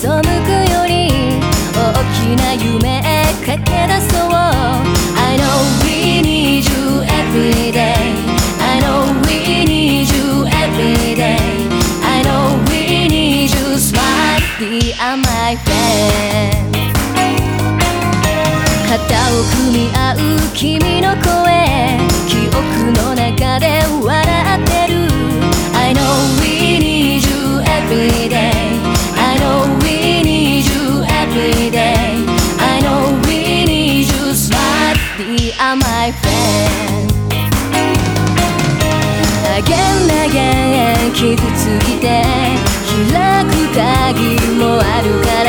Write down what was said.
向くより大きな夢駆け出そう。 I know we need you every day. I know we need you every day. I know we need you. Smile, be my friend. 肩を組み合う君の声、記憶の中で笑ってる。 I know we need you every day. I know we need you every day. I know we need you. Smile, be my friend. Again again 傷ついて開く鍵もあるから